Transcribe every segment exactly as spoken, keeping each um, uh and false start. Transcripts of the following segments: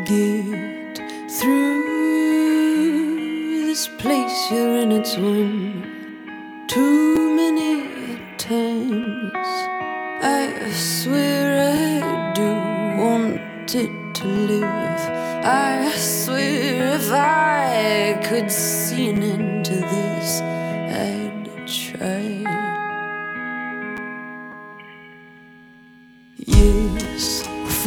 get through this place you're in? It's one too many times. I swear I do want it to live. I swear if I could see an end to this, I'd try. Yes,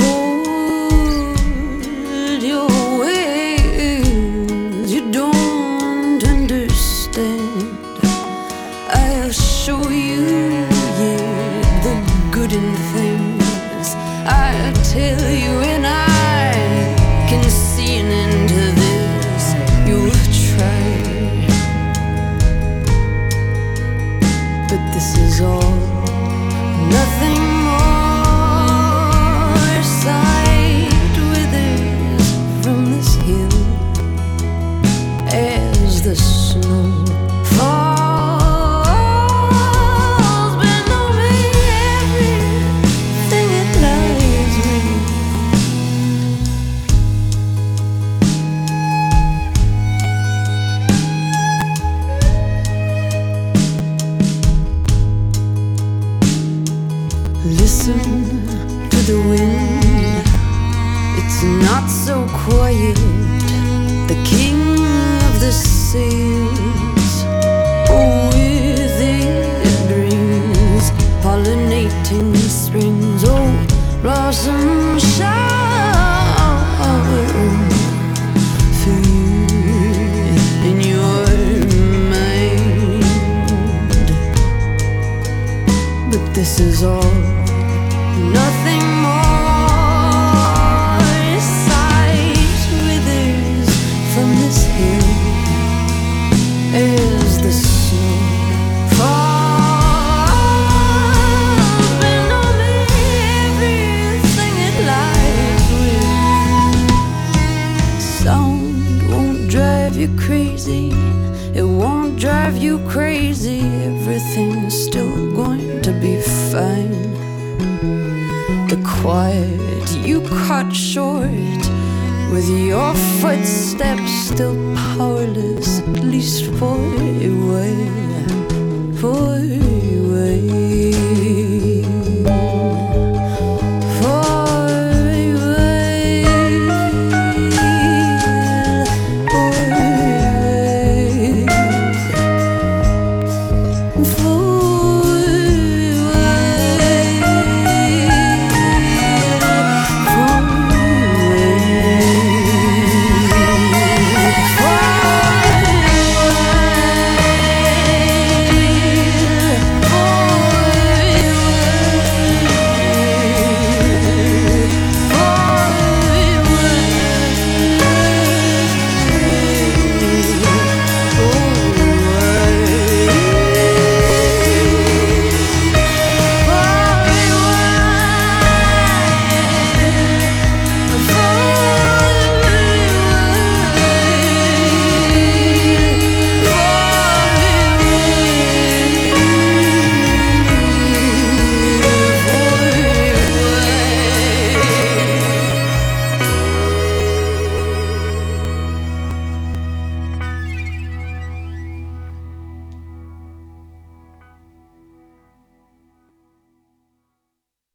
fold your wings, you don't understand. I'll show you, yeah, the good in things. I'll tell you when I can see an end to this, you'll try. But this is all, nothing more. Sight withers from this hill as the snow falls below me. Everything it lies with. Listen to the wind, it's not so quiet. The king of the sails, oh, with it brings pollinating springs, oh, blossom shower for you in your mind. But this is all, nothing more. Sight withers from this hill as the snow falls below me. Everything it lies with. Sound won't drive you crazy, it won't drive you crazy. Everything's still going to be fine. The quiet you cut short with your footsteps still powerless, at least for a while, for